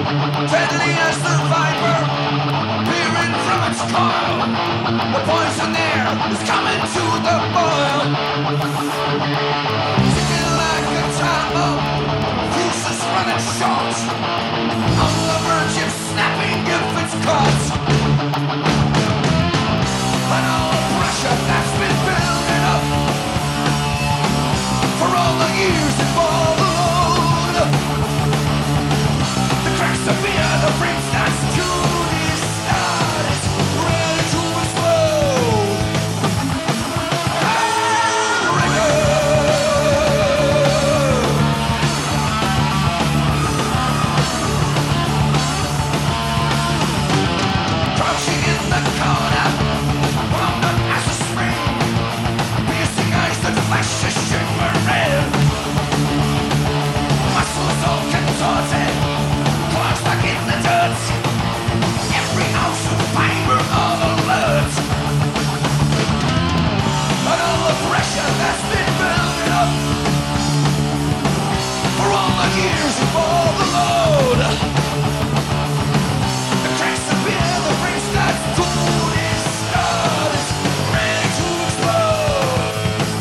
Deadly as the viper, peering from its coil. The poison air is coming to the boil. Ticking like a time bomb, fuses running short. On the verge of snapping if it's caught. And all the pressure that's been building up for all the years it followed. The cracks appear, the frame starts to restart. It's ready to explode. Crouching in the corner, wound up as a spring, piercing eyes that flash a shimmer red. Muscles all contorted, claws stuck in the dirt. Every ounce of fiber all alert. And all the pressure that's been building up for all the years of all the load. The cracks appear, the frame starts to restart. It's ready to explode.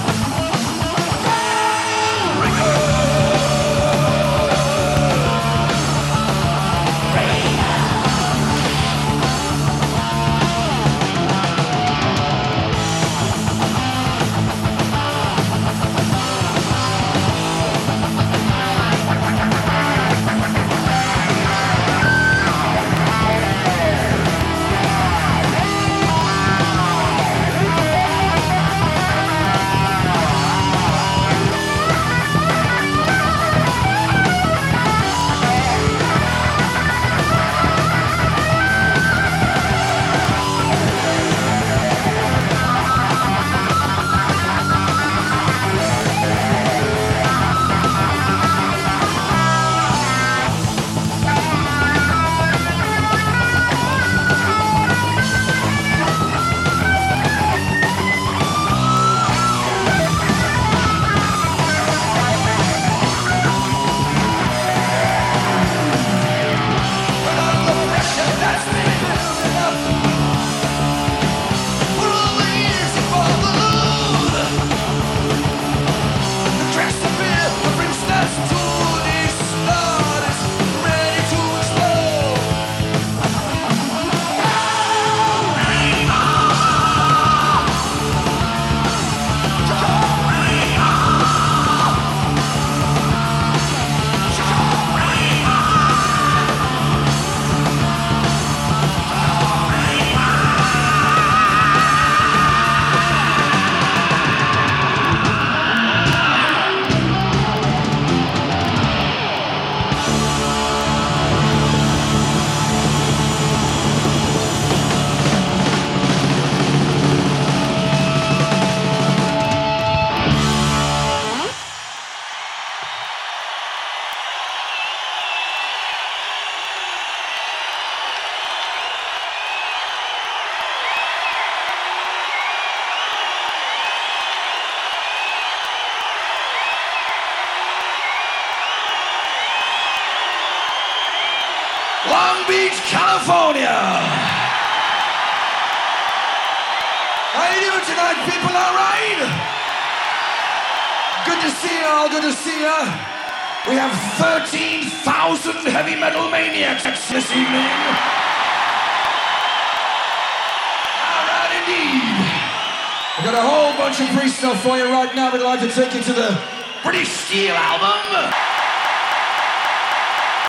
Long Beach, California. How you doing tonight, people? All right? Good to see you all. Good to see you. We have 13,000 heavy metal maniacs this evening. All right, indeed. We've got a whole bunch of free stuff for you right now. We'd like to take you to the British Steel album.